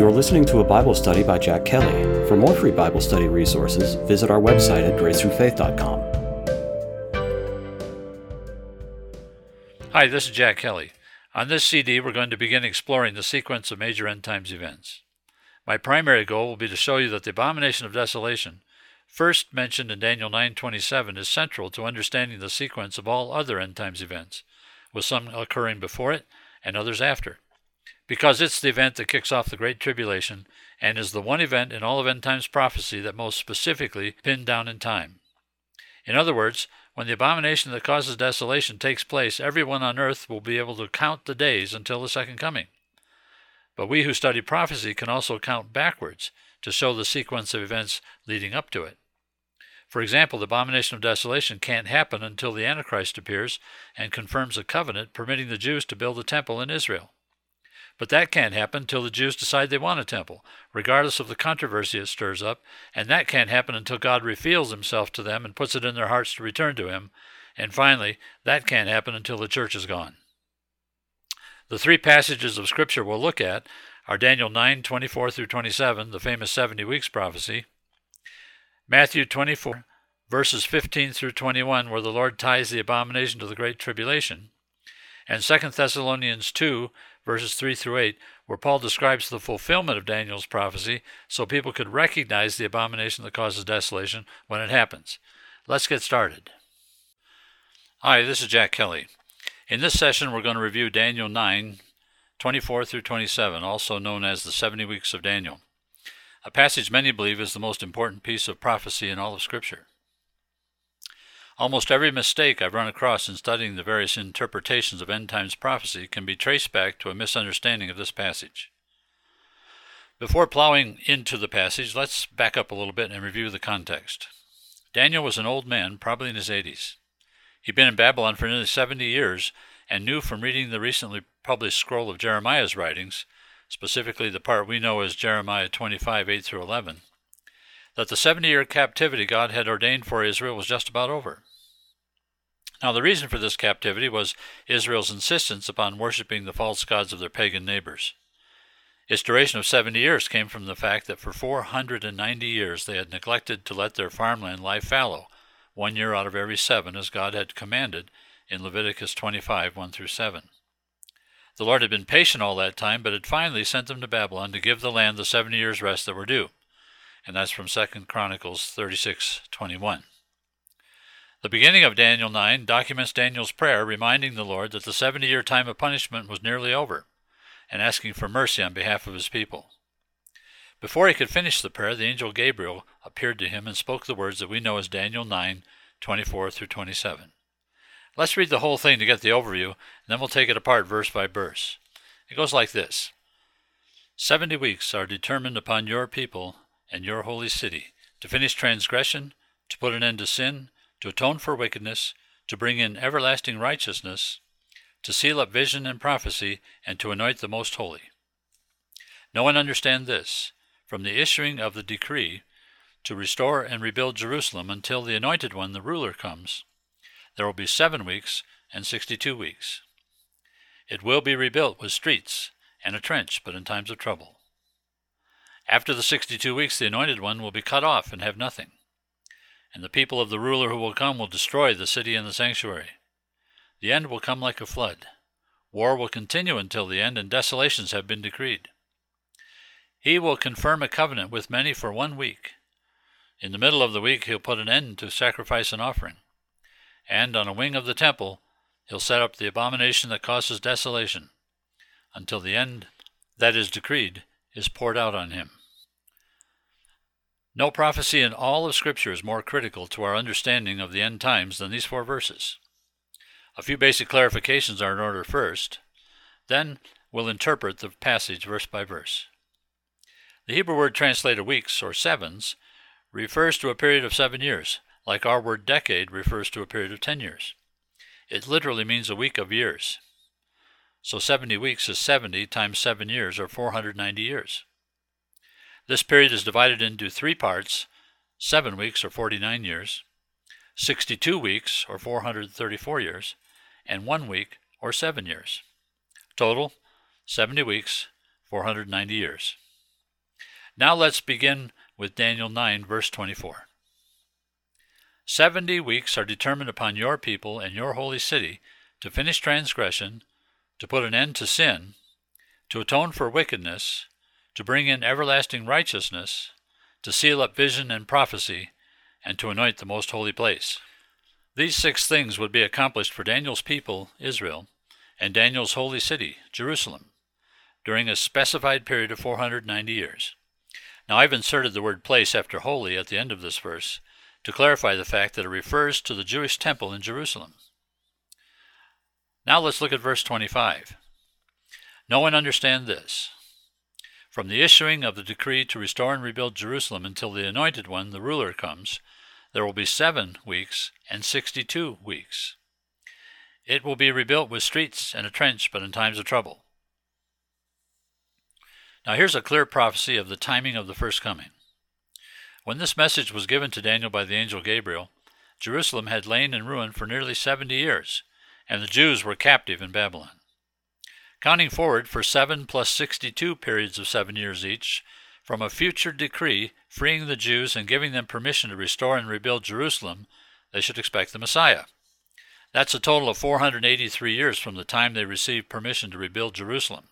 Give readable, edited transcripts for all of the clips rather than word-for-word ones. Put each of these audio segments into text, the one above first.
You're listening to a Bible study by Jack Kelly. For more free Bible study resources, visit our website at gracethroughfaith.com. Hi, this is Jack Kelly. On this CD, we're going to begin exploring the sequence of major end times events. My primary goal will be to show you that the abomination of desolation, first mentioned in Daniel 9:27, is central to understanding the sequence of all other end times events, with some occurring before it and others after, because it's the event that kicks off the Great Tribulation and is the one event in all of end times prophecy that most specifically pinned down in time. In other words, when the abomination that causes desolation takes place, everyone on earth will be able to count the days until the second coming. But we who study prophecy can also count backwards to show the sequence of events leading up to it. For example, the abomination of desolation can't happen until the Antichrist appears and confirms a covenant permitting the Jews to build a temple in Israel. But that can't happen until the Jews decide they want a temple, regardless of the controversy it stirs up, and that can't happen until God reveals himself to them and puts it in their hearts to return to him, and finally, that can't happen until the church is gone. The three passages of Scripture we'll look at are Daniel 9:24 through 27, the famous 70 weeks prophecy, Matthew 24, verses 15 through 21, where the Lord ties the abomination to the Great Tribulation, and 2 Thessalonians 2, verses 3 through 8, where Paul describes the fulfillment of Daniel's prophecy so people could recognize the abomination that causes desolation when it happens. Let's get started. Hi, this is Jack Kelly. In this session, we're going to review Daniel 9:24 through 27, also known as the 70 weeks of Daniel, a passage many believe is the most important piece of prophecy in all of Scripture. Almost every mistake I've run across in studying the various interpretations of end times prophecy can be traced back to a misunderstanding of this passage. Before plowing into the passage, let's back up a little bit and review the context. Daniel was an old man, probably in his 80s. He'd been in Babylon for nearly 70 years and knew from reading the recently published scroll of Jeremiah's writings, specifically the part we know as Jeremiah 25, 8 through 11, that the 70-year captivity God had ordained for Israel was just about over. Now, the reason for this captivity was Israel's insistence upon worshiping the false gods of their pagan neighbors. Its duration of 70 years came from the fact that for 490 years they had neglected to let their farmland lie fallow, 1 year out of every 7, as God had commanded in Leviticus 25, 1 through 7. The Lord had been patient all that time, but had finally sent them to Babylon to give the land the 70 years' rest that were due. And that's from 2 Chronicles 36:21. The beginning of Daniel 9 documents Daniel's prayer reminding the Lord that the 70-year time of punishment was nearly over, and asking for mercy on behalf of his people. Before he could finish the prayer, the angel Gabriel appeared to him and spoke the words that we know as Daniel 9:24 through 27. Let's read the whole thing to get the overview, and then we'll take it apart verse by verse. It goes like this. 70 weeks are determined upon your people and your holy city, to finish transgression, to put an end to sin, to atone for wickedness, to bring in everlasting righteousness, to seal up vision and prophecy, and to anoint the most holy. Know and understand this, from the issuing of the decree to restore and rebuild Jerusalem until the Anointed One, the ruler, comes, there will be 7 weeks and 62 weeks. It will be rebuilt with streets and a trench, but in times of trouble. After the 62 weeks, the Anointed One will be cut off and have nothing. And the people of the ruler who will come will destroy the city and the sanctuary. The end will come like a flood. War will continue until the end, and desolations have been decreed. He will confirm a covenant with many for 1 week. In the middle of the week, he'll put an end to sacrifice and offering. And on a wing of the temple, he'll set up the abomination that causes desolation, until the end that is decreed is poured out on him. No prophecy in all of Scripture is more critical to our understanding of the end times than these 4 verses. A few basic clarifications are in order first. Then we'll interpret the passage verse by verse. The Hebrew word translated weeks, or sevens, refers to a period of 7 years, like our word decade refers to a period of 10 years. It literally means a week of years. So 70 weeks is 70 times 7 years, or 490 years. This period is divided into 3 parts, 7 weeks, or 49 years, 62 weeks, or 434 years, and 1 week, or 7 years. Total, 70 weeks, 490 years. Now let's begin with Daniel 9, verse 24. 70 weeks are determined upon your people and your holy city to finish transgression, to put an end to sin, to atone for wickedness, to bring in everlasting righteousness, to seal up vision and prophecy, and to anoint the most holy place. These 6 things would be accomplished for Daniel's people, Israel, and Daniel's holy city, Jerusalem, during a specified period of 490 years. Now I've inserted the word place after holy at the end of this verse to clarify the fact that it refers to the Jewish temple in Jerusalem. Now let's look at verse 25. Know and understand this. From the issuing of the decree to restore and rebuild Jerusalem until the Anointed One, the ruler, comes, there will be 7 weeks and 62 weeks. It will be rebuilt with streets and a trench, but in times of trouble. Now here's a clear prophecy of the timing of the first coming. When this message was given to Daniel by the angel Gabriel, Jerusalem had lain in ruin for nearly 70 years, and the Jews were captive in Babylon. Counting forward for 7 plus 62 periods of 7 years each, from a future decree freeing the Jews and giving them permission to restore and rebuild Jerusalem, they should expect the Messiah. That's a total of 483 years from the time they received permission to rebuild Jerusalem.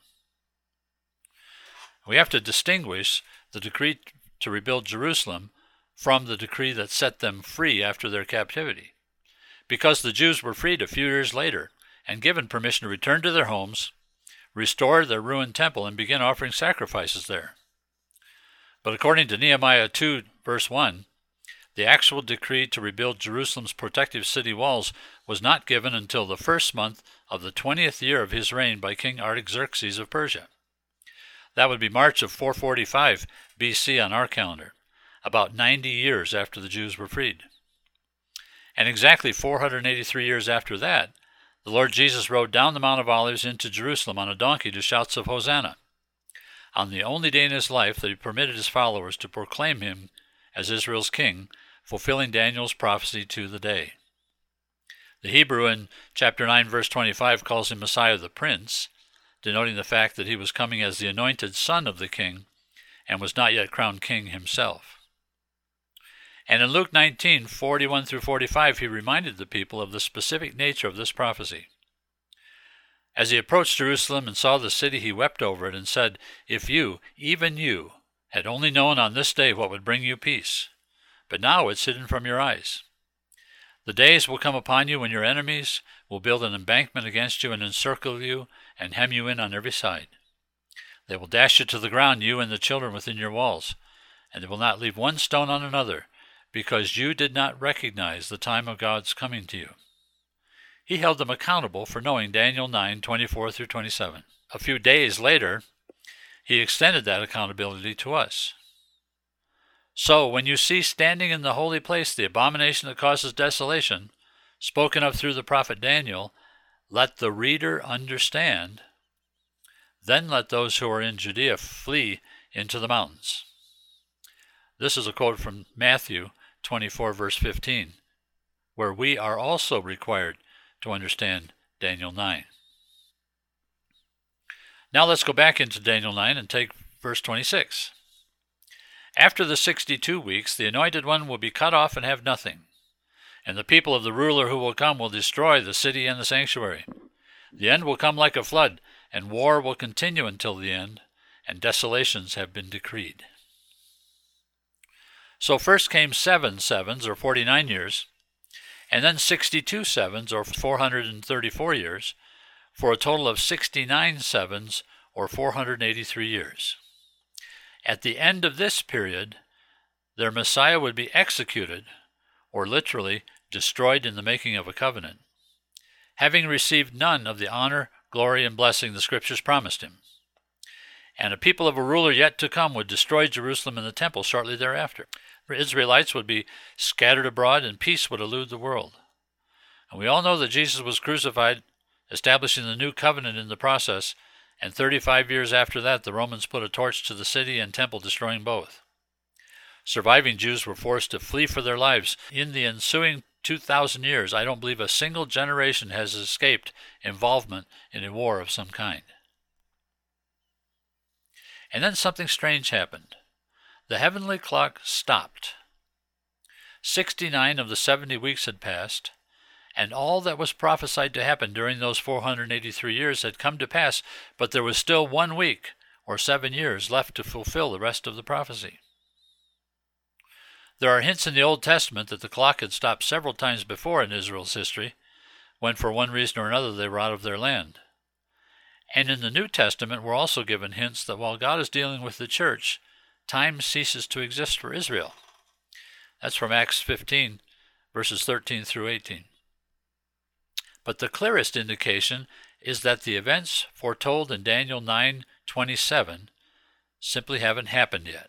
We have to distinguish the decree to rebuild Jerusalem from the decree that set them free after their captivity, because the Jews were freed a few years later and given permission to return to their homes, restore their ruined temple, and begin offering sacrifices there. But according to Nehemiah 2, verse 1, the actual decree to rebuild Jerusalem's protective city walls was not given until the 1st month of the 20th year of his reign by King Artaxerxes of Persia. That would be March of 445 BC on our calendar, about 90 years after the Jews were freed. And exactly 483 years after that, the Lord Jesus rode down the Mount of Olives into Jerusalem on a donkey to shouts of Hosanna, on the only day in his life that he permitted his followers to proclaim him as Israel's king, fulfilling Daniel's prophecy to the day. The Hebrew in chapter 9, verse 25 calls him Messiah the Prince, denoting the fact that he was coming as the anointed son of the king and was not yet crowned king himself. And in Luke 19, 41 through 45, he reminded the people of the specific nature of this prophecy. As he approached Jerusalem and saw the city, he wept over it and said, "If you, even you, had only known on this day what would bring you peace, but now it's hidden from your eyes. The days will come upon you when your enemies will build an embankment against you and encircle you and hem you in on every side. They will dash you to the ground, you and the children within your walls, and they will not leave one stone on another, because you did not recognize the time of God's coming to you." He held them accountable for knowing Daniel 9, 24 through 27. A few days later, he extended that accountability to us. So, when you see standing in the holy place the abomination that causes desolation, spoken of through the prophet Daniel, let the reader understand. Then let those who are in Judea flee into the mountains. This is a quote from Matthew 24, verse 15, where we are also required to understand Daniel 9. Now let's go back into Daniel 9 and take verse 26. After the 62 weeks, the Anointed One will be cut off and have nothing, and the people of the ruler who will come will destroy the city and the sanctuary. The end will come like a flood, and war will continue until the end, and desolations have been decreed. So first came 7 sevens, or 49 years, and then 62 sevens, or 434 years, for a total of 69 sevens, or 483 years. At the end of this period, their Messiah would be executed, or literally destroyed in the making of a covenant, having received none of the honor, glory, and blessing the Scriptures promised him. And a people of a ruler yet to come would destroy Jerusalem and the temple shortly thereafter. The Israelites would be scattered abroad, and peace would elude the world. And we all know that Jesus was crucified, establishing the new covenant in the process, and 35 years after that, the Romans put a torch to the city and temple, destroying both. Surviving Jews were forced to flee for their lives. In the ensuing 2,000 years, I don't believe a single generation has escaped involvement in a war of some kind. And then something strange happened. the heavenly clock stopped. 69 of the 70 weeks had passed, and all that was prophesied to happen during those 483 years had come to pass, but there was still 1 week, or 7 years, left to fulfill the rest of the prophecy. There are hints in the Old Testament that the clock had stopped several times before in Israel's history, when for one reason or another they were out of their land. And in the New Testament we're also given hints that while God is dealing with the church, time ceases to exist for Israel. That's from Acts 15, verses 13 through 18. But the clearest indication is that the events foretold in Daniel 9:27 simply haven't happened yet.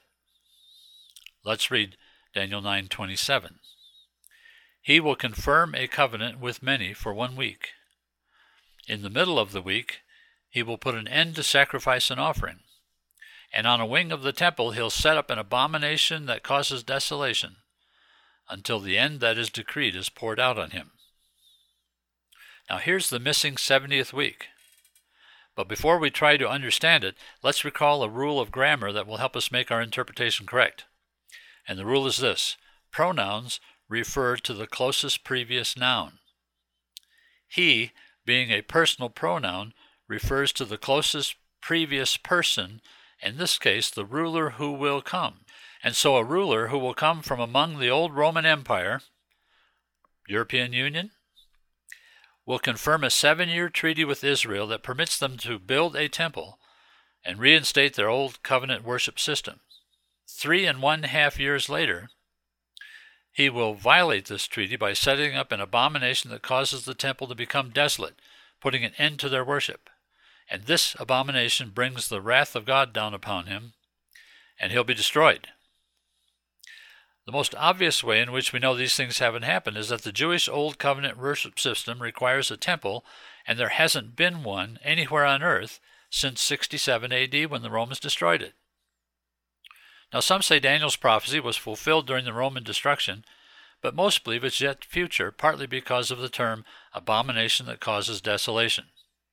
Let's read Daniel 9:27. He will confirm a covenant with many for 1 week. In the middle of the week, he will put an end to sacrifice and offering. And on a wing of the temple he'll set up an abomination that causes desolation, until the end that is decreed is poured out on him. Now here's the missing 70th week. But before we try to understand it, let's recall a rule of grammar that will help us make our interpretation correct. And the rule is this: pronouns refer to the closest previous noun. He, being a personal pronoun, refers to the closest previous person, in this case the ruler who will come. And so a ruler who will come from among the old Roman Empire, European Union, will confirm a 7-year treaty with Israel that permits them to build a temple and reinstate their old covenant worship system. 3.5 years later, he will violate this treaty by setting up an abomination that causes the temple to become desolate, putting an end to their worship. And this abomination brings the wrath of God down upon him, and he'll be destroyed. The most obvious way in which we know these things haven't happened is that the Jewish Old Covenant worship system requires a temple, and there hasn't been one anywhere on earth since 67 AD when the Romans destroyed it. Now some say Daniel's prophecy was fulfilled during the Roman destruction, but most believe it's yet future, partly because of the term abomination that causes desolation.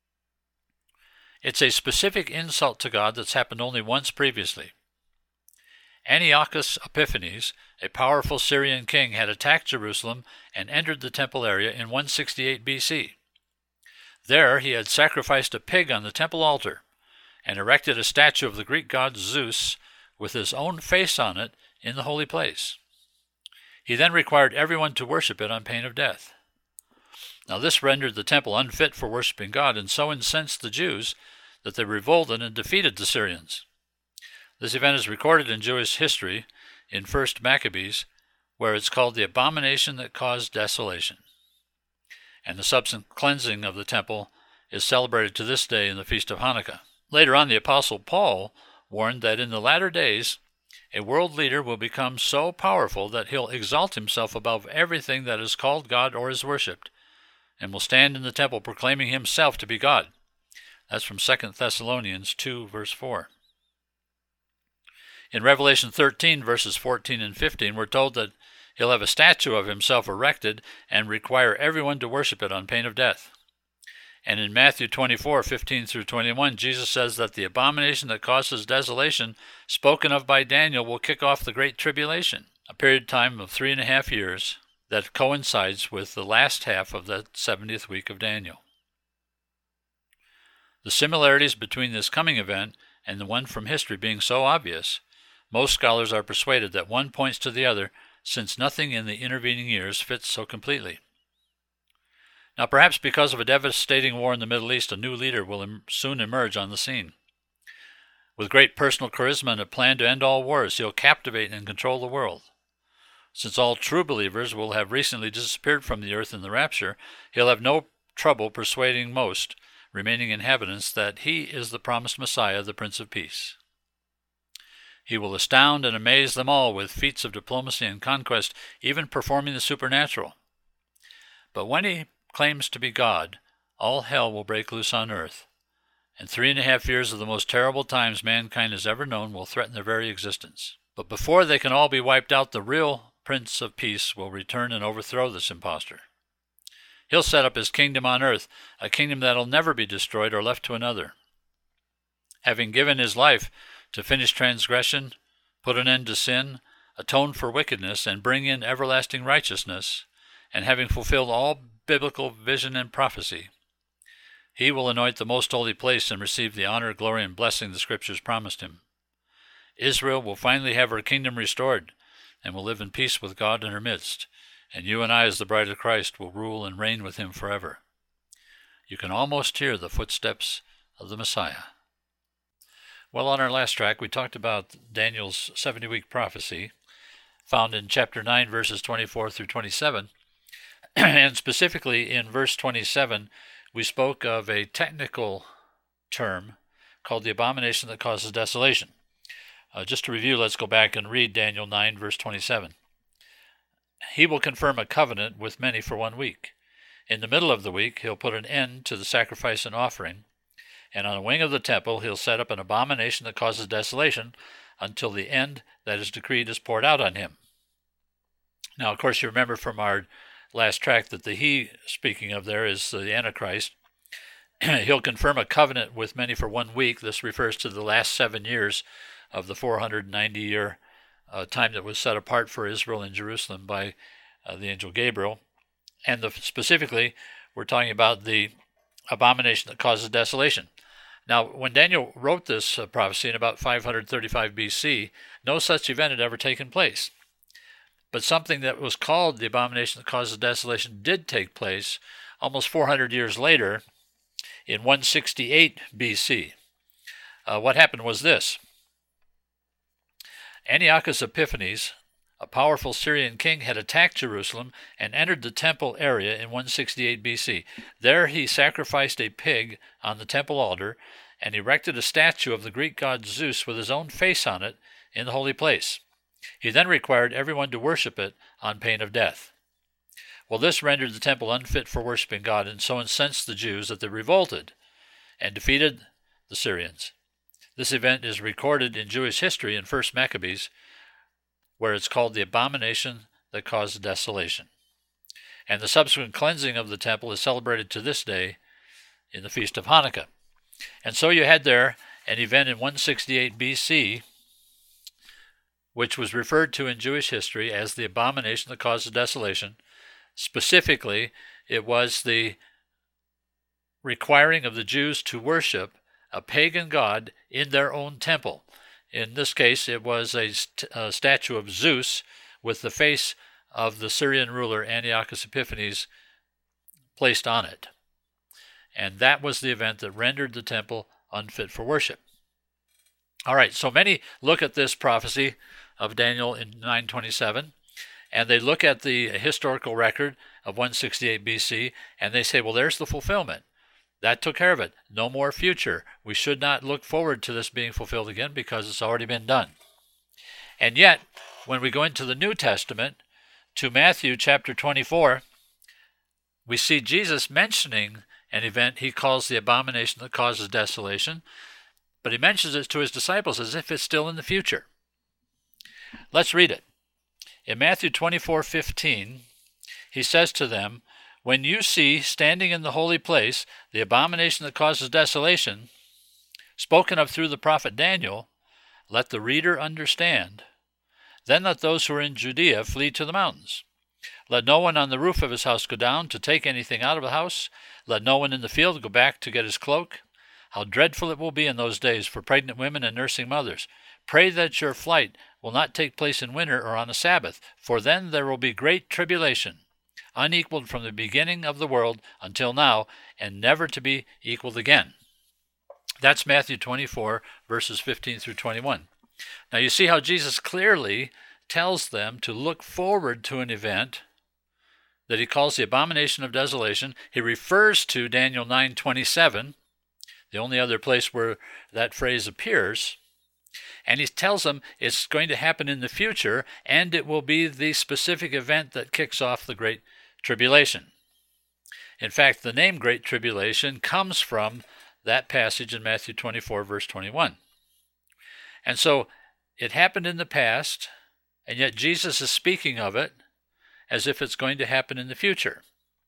It's a specific insult to God that's happened only once previously. Antiochus Epiphanes, a powerful Syrian king, had attacked Jerusalem and entered the temple area in 168 BC. There he had sacrificed a pig on the temple altar and erected a statue of the Greek god Zeus with his own face on it in the holy place. He then required everyone to worship it on pain of death. Now this rendered the temple unfit for worshiping God, and so incensed the Jews that they revolted and defeated the Syrians. This event is recorded in Jewish history in 1 Maccabees, where it's called the abomination that caused desolation. And the subsequent cleansing of the temple is celebrated to this day in the Feast of Hanukkah. Later on, the Apostle Paul warned that in the latter days, a world leader will become so powerful that he'll exalt himself above everything that is called God or is worshipped, and will stand in the temple proclaiming himself to be God. That's from 2 Thessalonians 2, verse 4. In Revelation 13, verses 14 and 15, we're told that he'll have a statue of himself erected and require everyone to worship it on pain of death. And in Matthew 24, 15 through 21, Jesus says that the abomination that causes desolation, spoken of by Daniel, will kick off the Great Tribulation, a period of time of 3.5 years that coincides with the last half of the 70th week of Daniel. The similarities between this coming event and the one from history being so obvious, most scholars are persuaded that one points to the other, since nothing in the intervening years fits so completely. Now perhaps because of a devastating war in the Middle East, a new leader will soon emerge on the scene. With great personal charisma and a plan to end all wars, he'll captivate and control the world. Since all true believers will have recently disappeared from the earth in the rapture, he'll have no trouble persuading most remaining inhabitants that he is the promised Messiah, the Prince of Peace. He will astound and amaze them all with feats of diplomacy and conquest, even performing the supernatural. But when he claims to be God, all hell will break loose on earth, and 3.5 years of the most terrible times mankind has ever known will threaten their very existence. But before they can all be wiped out, the real Prince of Peace will return and overthrow this impostor. He'll set up his kingdom on earth, a kingdom that'll never be destroyed or left to another. Having given his life to finish transgression, put an end to sin, atone for wickedness, and bring in everlasting righteousness, and having fulfilled all biblical vision and prophecy, he will anoint the most holy place and receive the honor, glory, and blessing the Scriptures promised him. Israel will finally have her kingdom restored and will live in peace with God in her midst, and you and I, as the bride of Christ, will rule and reign with him forever. You can almost hear the footsteps of the Messiah. Well, on our last track, we talked about Daniel's 70-week prophecy, found in chapter 9, verses 24 through 27, and specifically in verse 27, we spoke of a technical term called the abomination that causes desolation. Just to review, let's go back and read Daniel 9, verse 27. He will confirm a covenant with many for 1 week. In the middle of the week, he'll put an end to the sacrifice and offering, and on a wing of the temple, he'll set up an abomination that causes desolation until the end that is decreed is poured out on him. Now, of course, you remember from our last track that the he speaking of there is the Antichrist. He'll confirm a covenant with many for 1 week. This refers to the last 7 years of the 490-year time that was set apart for Israel in Jerusalem by the angel Gabriel. And specifically, we're talking about the abomination that causes desolation. Now, when Daniel wrote this prophecy in about 535 BC, no such event had ever taken place. But something that was called the abomination that causes desolation did take place almost 400 years later in 168 BC. What happened was this. Antiochus Epiphanes, a powerful Syrian king, had attacked Jerusalem and entered the temple area in 168 BC. There he sacrificed a pig on the temple altar and erected a statue of the Greek god Zeus with his own face on it in the holy place. He then required everyone to worship it on pain of death. Well, this rendered the temple unfit for worshiping God, and so incensed the Jews that they revolted and defeated the Syrians. This event is recorded in Jewish history in 1 Maccabees, where it's called the abomination that caused desolation. And the subsequent cleansing of the temple is celebrated to this day in the Feast of Hanukkah. And so you had there an event in 168 BC, which was referred to in Jewish history as the abomination that causes desolation. Specifically, it was the requiring of the Jews to worship a pagan god in their own temple. In this case, it was a statue of Zeus with the face of the Syrian ruler Antiochus Epiphanes placed on it. And that was the event that rendered the temple unfit for worship. All right, so many look at this prophecy of Daniel in 927, and they look at the historical record of 168 BC, and they say, well, there's the fulfillment. That took care of it. No more future. We should not look forward to this being fulfilled again because it's already been done. And yet, when we go into the New Testament, to Matthew chapter 24, we see Jesus mentioning an event he calls the abomination that causes desolation, but he mentions it to his disciples as if it's still in the future. Let's read it. In Matthew 24:15, he says to them, "When you see standing in the holy place the abomination that causes desolation, spoken of through the prophet Daniel, let the reader understand. Then let those who are in Judea flee to the mountains. Let no one on the roof of his house go down to take anything out of the house. Let no one in the field go back to get his cloak. How dreadful it will be in those days for pregnant women and nursing mothers. Pray that your flight will not take place in winter or on a Sabbath, for then there will be great tribulation, unequaled from the beginning of the world until now, and never to be equaled again." That's Matthew 24, verses 15 through 21. Now you see how Jesus clearly tells them to look forward to an event that he calls the abomination of desolation. He refers to Daniel 9:27, the only other place where that phrase appears, and he tells them it's going to happen in the future, and it will be the specific event that kicks off the Great Tribulation. In fact, the name Great Tribulation comes from that passage in Matthew 24, verse 21. And so it happened in the past, and yet Jesus is speaking of it as if it's going to happen in the future.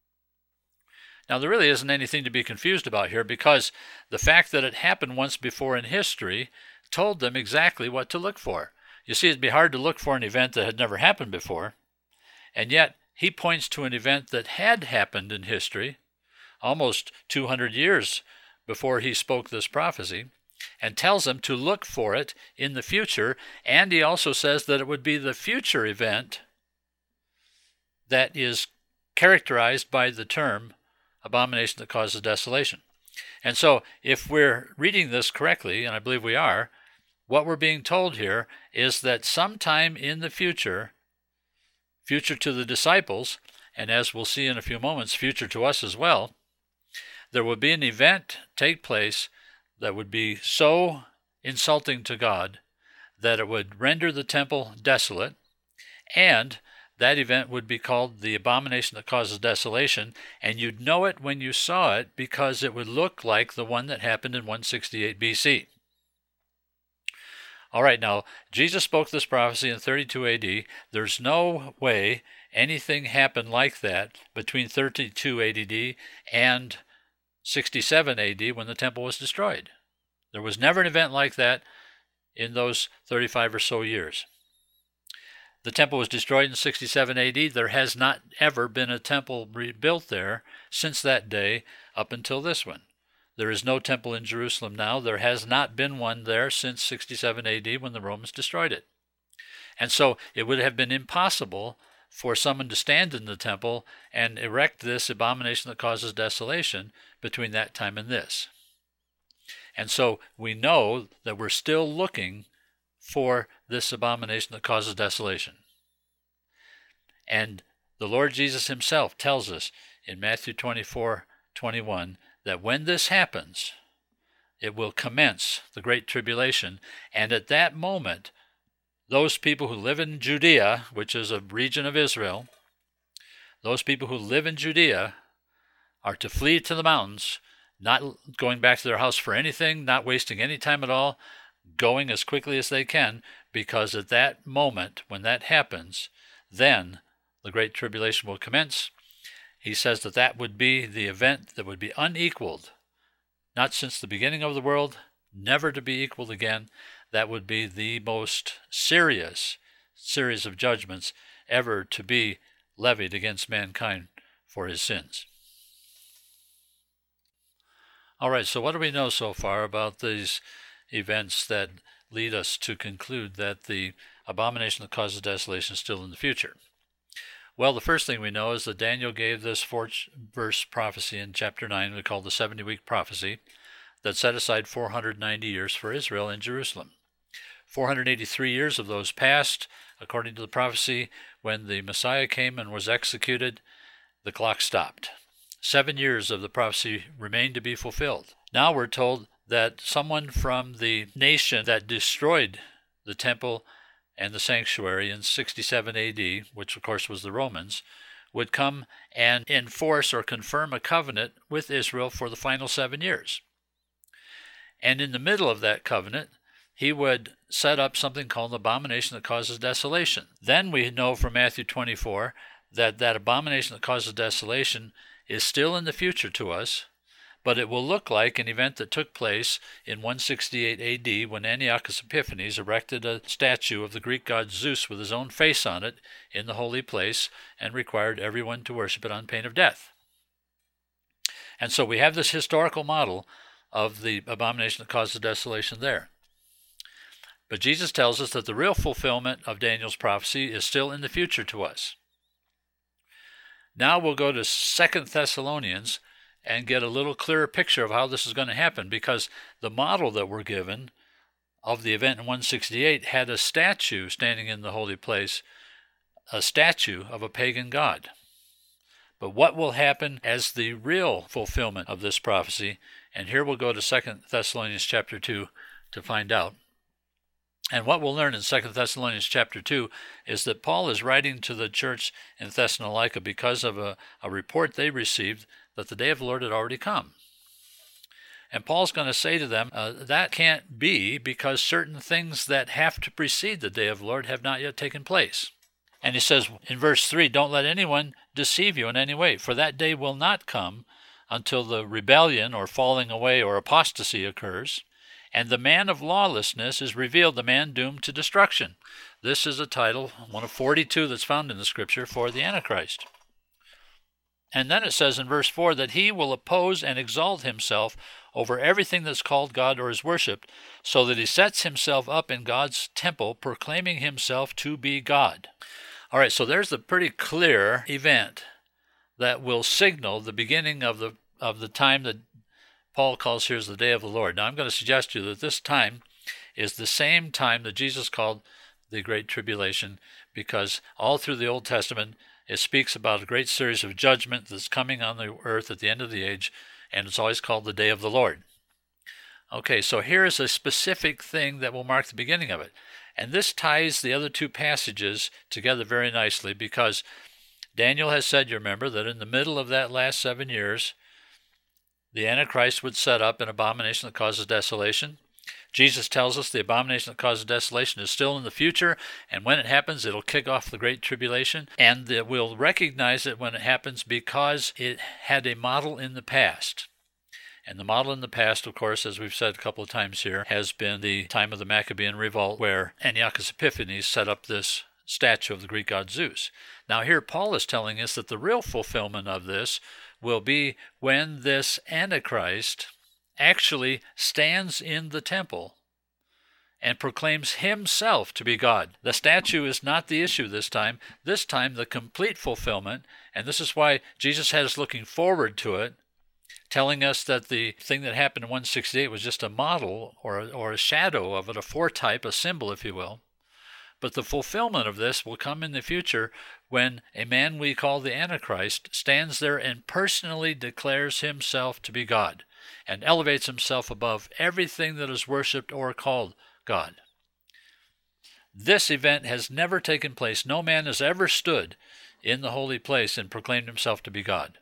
Now, there really isn't anything to be confused about here, because the fact that it happened once before in history told them exactly what to look for. You see, it'd be hard to look for an event that had never happened before, and yet he points to an event that had happened in history almost 200 years before he spoke this prophecy, and tells them to look for it in the future, and he also says that it would be the future event that is characterized by the term abomination that causes desolation. And so if we're reading this correctly, and I believe we are, what we're being told here is that sometime in the future to the disciples, and as we'll see in a few moments, future to us as well, there will be an event take place that would be so insulting to God that it would render the temple desolate, and that event would be called the abomination that causes desolation, and you'd know it when you saw it because it would look like the one that happened in 168 BC. All right, now, Jesus spoke this prophecy in 32 AD. There's no way anything happened like that between 32 AD and 67 AD when the temple was destroyed. There was never an event like that in those 35 or so years. The temple was destroyed in 67 AD. There has not ever been a temple rebuilt there since that day up until this one. There is no temple in Jerusalem now. There has not been one there since 67 AD when the Romans destroyed it. And so it would have been impossible for someone to stand in the temple and erect this abomination that causes desolation between that time and this. And so we know that we're still looking for this abomination that causes desolation. And the Lord Jesus himself tells us in Matthew 24:21 that when this happens, it will commence the Great Tribulation, and at that moment, those people who live in Judea, which is a region of Israel, those people who live in Judea are to flee to the mountains, not going back to their house for anything, not wasting any time at all, going as quickly as they can, because at that moment, when that happens, then the Great Tribulation will commence. He says that that would be the event that would be unequaled, not since the beginning of the world, never to be equaled again. That would be the most serious series of judgments ever to be levied against mankind for his sins. All right, so what do we know so far about these events that lead us to conclude that the abomination that causes desolation is still in the future? Well, the first thing we know is that Daniel gave this 4-verse prophecy in chapter 9, we call the 70-week prophecy, that set aside 490 years for Israel in Jerusalem. 483 years of those passed, according to the prophecy. When the Messiah came and was executed, the clock stopped. 7 years of the prophecy remained to be fulfilled. Now we're told that someone from the nation that destroyed the temple and the sanctuary in 67 AD, which of course was the Romans, would come and enforce or confirm a covenant with Israel for the final 7 years. And in the middle of that covenant, he would set up something called an abomination that causes desolation. Then we know from Matthew 24 that that abomination that causes desolation is still in the future to us, but it will look like an event that took place in 168 AD when Antiochus Epiphanes erected a statue of the Greek god Zeus with his own face on it in the holy place and required everyone to worship it on pain of death. And so we have this historical model of the abomination that causes desolation there. But Jesus tells us that the real fulfillment of Daniel's prophecy is still in the future to us. Now we'll go to 2 Thessalonians and get a little clearer picture of how this is going to happen, because the model that we're given of the event in 168 had a statue standing in the holy place, a statue of a pagan god. But what will happen as the real fulfillment of this prophecy? And here we'll go to 2 Thessalonians chapter 2 to find out. And what we'll learn in 2 Thessalonians chapter 2 is that Paul is writing to the church in Thessalonica because of a report they received that the day of the Lord had already come. And Paul's going to say to them, that can't be, because certain things that have to precede the day of the Lord have not yet taken place. And he says in verse 3, don't let anyone deceive you in any way, for that day will not come until the rebellion or falling away or apostasy occurs, and the man of lawlessness is revealed, the man doomed to destruction. This is a title, one of 42 that's found in the Scripture, for the Antichrist. And then it says in verse 4 that he will oppose and exalt himself over everything that's called God or is worshipped, so that he sets himself up in God's temple, proclaiming himself to be God. All right, so there's a pretty clear event that will signal the beginning of the time that Paul calls here as the day of the Lord. Now, I'm going to suggest to you that this time is the same time that Jesus called the Great Tribulation, because all through the Old Testament, it speaks about a great series of judgment that's coming on the earth at the end of the age, and it's always called the day of the Lord. Okay, so here is a specific thing that will mark the beginning of it. And this ties the other two passages together very nicely, because Daniel has said, you remember, that in the middle of that last 7 years, the Antichrist would set up an abomination that causes desolation. Jesus tells us the abomination that causes desolation is still in the future, and when it happens, it'll kick off the Great Tribulation, and we'll recognize it when it happens because it had a model in the past. And the model in the past, of course, as we've said a couple of times here, has been the time of the Maccabean Revolt, where Antiochus Epiphanes set up this statue of the Greek god Zeus. Now here Paul is telling us that the real fulfillment of this will be when this Antichrist actually stands in the temple and proclaims himself to be God. The statue is not the issue this time. This time the complete fulfillment, and this is why Jesus had us looking forward to it, telling us that the thing that happened in 168 was just a model or a shadow of it, a foretype, a symbol, if you will. But the fulfillment of this will come in the future when a man we call the Antichrist stands there and personally declares himself to be God and elevates himself above everything that is worshipped or called God. This event has never taken place. No man has ever stood in the holy place and proclaimed himself to be God.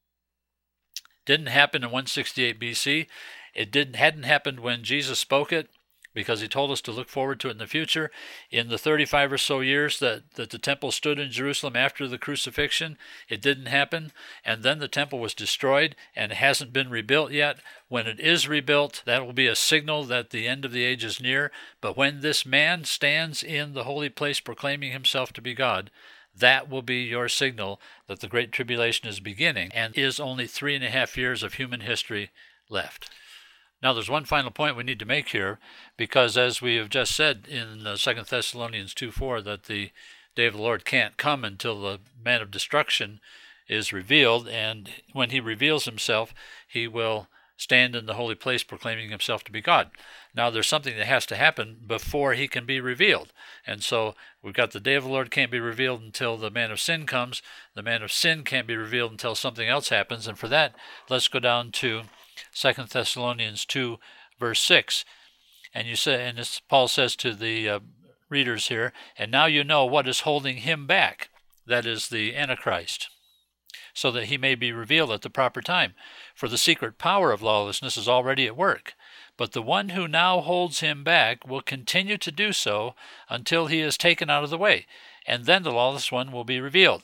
Didn't happen in 168 BC. It hadn't happened when Jesus spoke it, because he told us to look forward to it in the future. In the 35 or so years that the temple stood in Jerusalem after the crucifixion, it didn't happen. And then the temple was destroyed and it hasn't been rebuilt yet. When it is rebuilt, that will be a signal that the end of the age is near. But when this man stands in the holy place proclaiming himself to be God, that will be your signal that the Great Tribulation is beginning and is only 3.5 years of human history left. Now, there's one final point we need to make here, because as we have just said in 2 Thessalonians 2:4, that the day of the Lord can't come until the man of destruction is revealed, and when he reveals himself, he will stand in the holy place proclaiming himself to be God. Now, there's something that has to happen before he can be revealed. And so we've got the day of the Lord can't be revealed until the man of sin comes. The man of sin can't be revealed until something else happens. And for that, let's go down to 2 Thessalonians 2, verse 6. And Paul says to the readers here, and now you know what is holding him back, that is the Antichrist, so that he may be revealed at the proper time. For the secret power of lawlessness is already at work, but the one who now holds him back will continue to do so until he is taken out of the way, and then the lawless one will be revealed.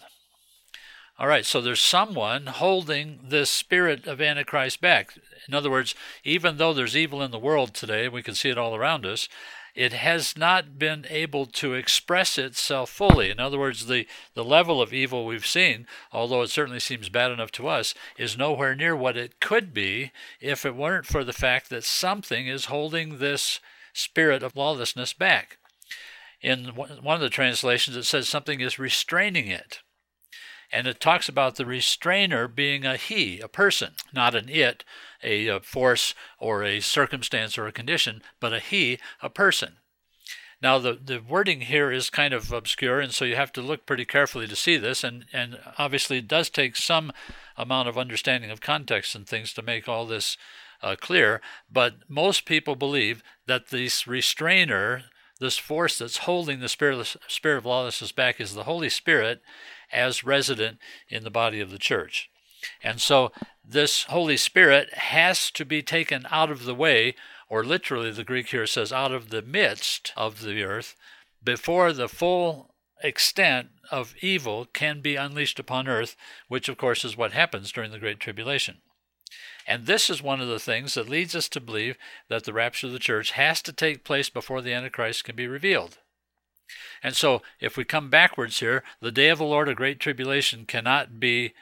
All right, so there's someone holding this spirit of Antichrist back. In other words, even though there's evil in the world today, we can see it all around us, it has not been able to express itself fully. In other words, the level of evil we've seen, although it certainly seems bad enough to us, is nowhere near what it could be if it weren't for the fact that something is holding this spirit of lawlessness back. In one of the translations, it says something is restraining it. And it talks about the restrainer being a he, a person, not an it, a force or a circumstance or a condition, but a he, a person. Now, the wording here is kind of obscure, and so you have to look pretty carefully to see this, and obviously it does take some amount of understanding of context and things to make all this clear, but most people believe that this restrainer, this force that's holding the spirit of lawlessness back, is the Holy Spirit as resident in the body of the church. And so this Holy Spirit has to be taken out of the way, or literally the Greek here says out of the midst of the earth, before the full extent of evil can be unleashed upon earth, which of course is what happens during the Great Tribulation. And this is one of the things that leads us to believe that the rapture of the church has to take place before the Antichrist can be revealed. And so if we come backwards here, the day of the Lord of great tribulation cannot be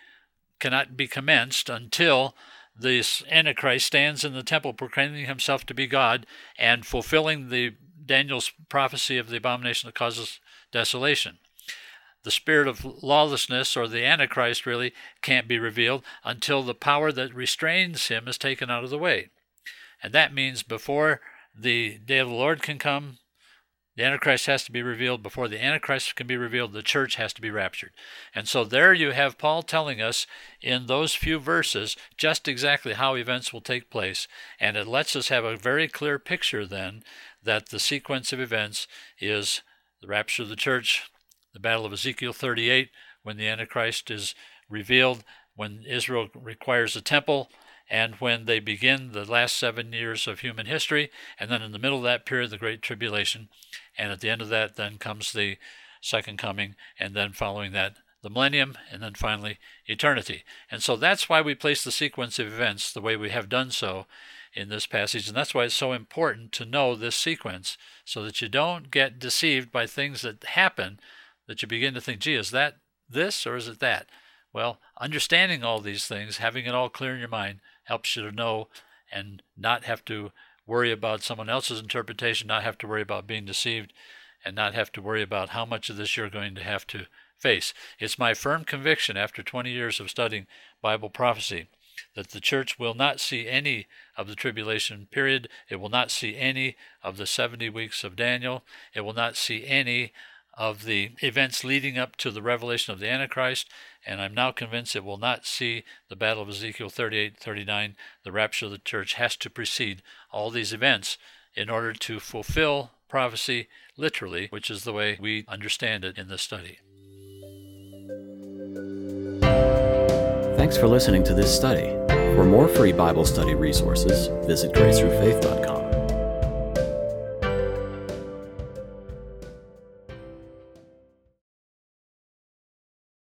commenced until this Antichrist stands in the temple proclaiming himself to be God and fulfilling the Daniel's prophecy of the abomination that causes desolation. The spirit of lawlessness, or the Antichrist, really can't be revealed until the power that restrains him is taken out of the way. And that means before the day of the Lord can come, the Antichrist has to be revealed. Before the Antichrist can be revealed, the church has to be raptured. And so there you have Paul telling us in those few verses just exactly how events will take place. And it lets us have a very clear picture then that the sequence of events is the rapture of the church, the battle of Ezekiel 38, when the Antichrist is revealed, when Israel requires a temple, and when they begin the last 7 years of human history, and then in the middle of that period, the Great Tribulation, and at the end of that then comes the second coming, and then following that, the millennium, and then finally eternity. And so that's why we place the sequence of events the way we have done so in this passage, and that's why it's so important to know this sequence, so that you don't get deceived by things that happen, that you begin to think, gee, is that this or is it that? Well, understanding all these things, having it all clear in your mind, helps you to know and not have to worry about someone else's interpretation, not have to worry about being deceived, and not have to worry about how much of this you're going to have to face. It's my firm conviction after 20 years of studying Bible prophecy that the church will not see any of the tribulation period. It will not see any of the 70 weeks of Daniel. It will not see any of the events leading up to the revelation of the Antichrist, and I'm now convinced it will not see the battle of Ezekiel 38, 39. The rapture of the church has to precede all these events in order to fulfill prophecy literally, which is the way we understand it in this study. Thanks for listening to this study. For more free Bible study resources, visit gracethroughfaith.com.